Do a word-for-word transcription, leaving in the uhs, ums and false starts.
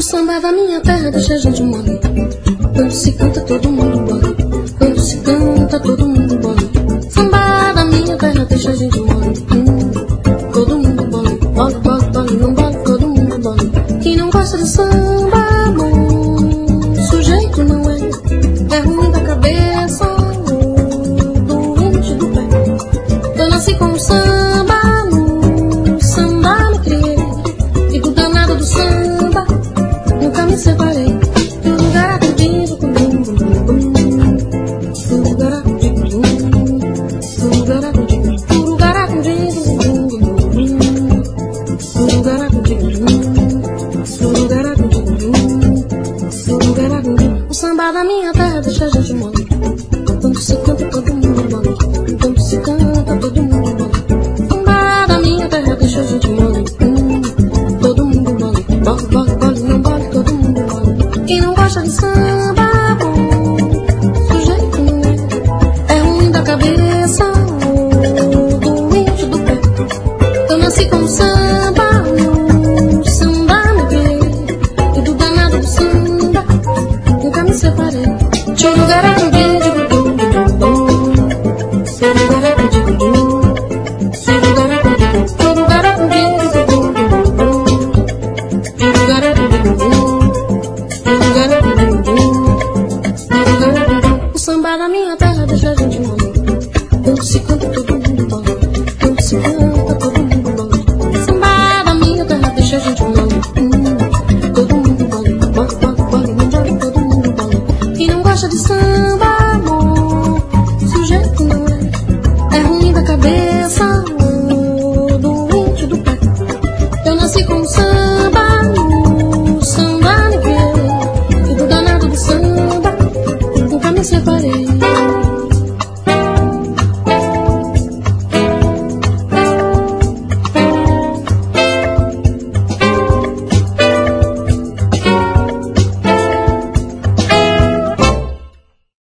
samba da minha terra deixa a gente mole. Quando se canta todo mundo bola. Quando se canta todo mundo bola. Samba da minha terra deixa a gente mole. Hum, todo mundo bola. Bola, bola, bola, não bola, todo mundo bola. Quem não gosta de samba, bom sujeito não é. É ruim da cabeça, doente do pé. Eu nasci com o samba, no samba me criei. E do danado do samba nunca me separei. Do lugar atendido com bum bum bum. Do lugar atendido, do lugar atendido, do lugar atendido com bum bum bum. Do lugar atendido, do lugar atendido, do lugar atendido. O samba da minha terra deixa a gente mole. Quando se canta todo mundo bola. Quando se canta todo mundo bola. Samba da minha terra deixa a gente mole. Hum, todo mundo mole. Bola, bola, bola, não bola, todo mundo mole. Quem não gosta de samba, bom sujeito não é. É ruim da cabeça, doente do pé. Eu nasci com samba, no samba me criei. E do danado do samba nunca me separei. Tchau, lugar é um beijo. O samba da minha terra deixa a gente mole. Quando se canta todo mundo bola. Quando se canta todo mundo bola. Samba da minha terra deixa a gente mole. Hum, todo mundo bola. Bola, bola, bola, não bola, todo mundo bola. Quem não gosta de samba, bom sujeito não é. É ruim da cabeça.